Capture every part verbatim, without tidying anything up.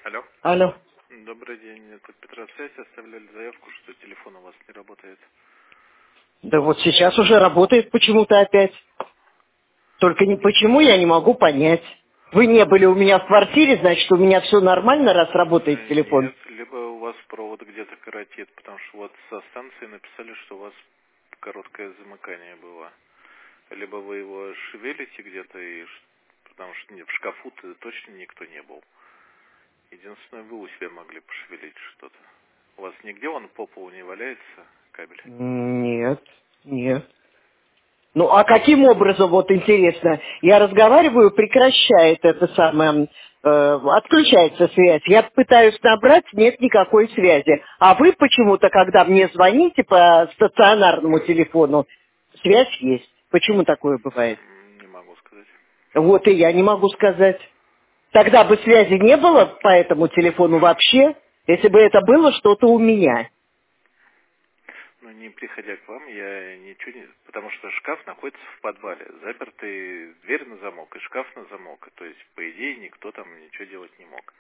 Алло. Алло. Добрый день. Это Петросвязь. Оставляли заявку, что телефон у вас не работает. Да вот сейчас уже работает почему-то опять. Только не почему, я не могу понять. Вы не были у меня в квартире, значит, у меня все нормально, раз работает Э, телефон. Нет, либо у вас провод где-то коротит, потому что вот со станции написали, что у вас короткое замыкание было. Либо вы его шевелите где-то, и ш- потому что нет, в шкафу-то точно никто не был. Единственное, вы у себя могли пошевелить что-то. У вас нигде он по полу не валяется, кабель? Нет, нет. Ну, а каким образом, вот интересно, я разговариваю, прекращает это самое, э, отключается связь. Я пытаюсь набрать, нет никакой связи. А вы почему-то, когда мне звоните по стационарному телефону, связь есть. Почему такое бывает? М, Не могу сказать. Вот и я не могу сказать. Тогда бы связи не было по этому телефону вообще, если бы это было что-то у меня. Ну, не приходя к вам, я ничего не... Потому что шкаф находится в подвале. Запертый, дверь на замок и шкаф на замок. То есть, по идее, никто там ничего делать не мог.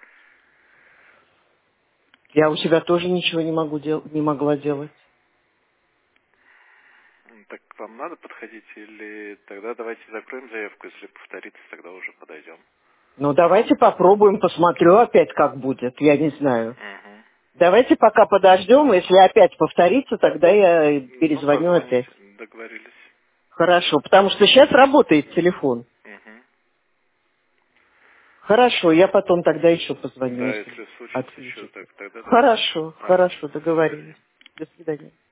Я у себя тоже ничего не могу дел- не могла делать. М, Так вам надо подходить или тогда давайте закроем заявку, если повторится, тогда уже подойдем. Ну, давайте попробуем, посмотрю опять, как будет. Я не знаю. Угу. Давайте пока подождем. Если опять повторится, тогда я Ну, перезвоню опять. позвоните, договорились. Хорошо, потому что сейчас работает телефон. Угу. Хорошо, я потом тогда еще позвоню, Да, если если случится еще, отключится. так тогда давайте. Хорошо, Ага. хорошо, До свидания. договорились. До свидания.